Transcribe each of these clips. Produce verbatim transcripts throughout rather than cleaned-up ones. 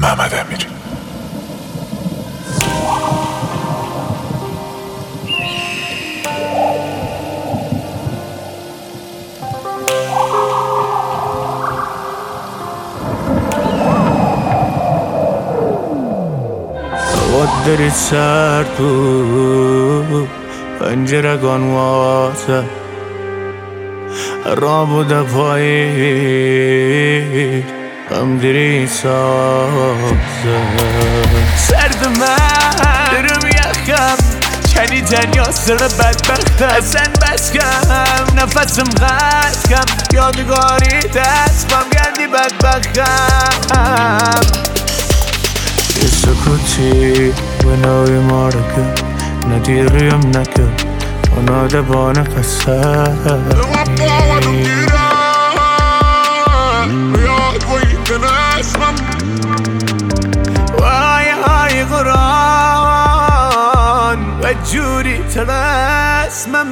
محمد امیری. داری سرد بود پنجره گانوازه را بوده پایی هم دیری سازه سرد من درم یخم شنیدن یا سر بدبختم اصلا بس کم نفسم غد کم یادگاری دستم گردی بدبختم یه سکوتی و نوی مارکه ندیریم نکه و نادبانه قصه وای های قرآن و جوری تلسمم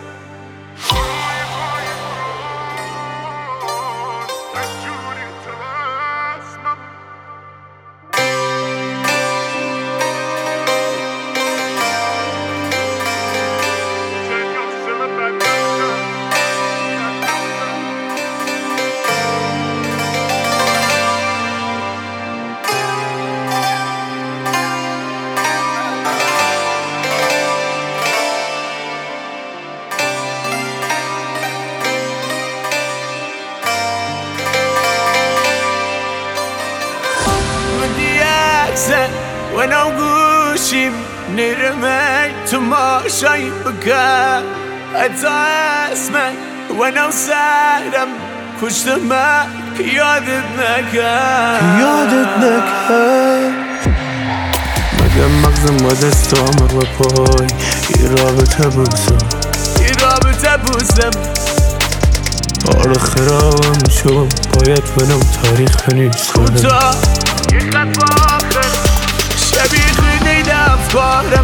و نو گوشیم نرمه تماشایی بکن حتی اسمه و نو سرم کشتمه که یادت نکن یادت نکن مگه مغزم و دستام و پای یه رابطه بوزم یه رابطه بوزم حال خرابم شد باید بنام تاریخ بنویس کنم کوتا یه خط باخر شبیه خیلی افکارم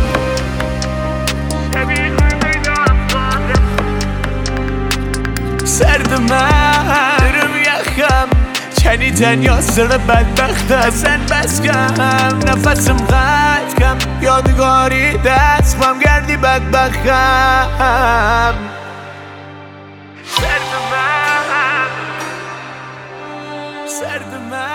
شبیه خیلی افکارم سرد من درم یخم شنیدن یا سر بدبختم اصلا بس کم نفسم غد کم یادگاری دستم گردی بدبختم سرد من سرد من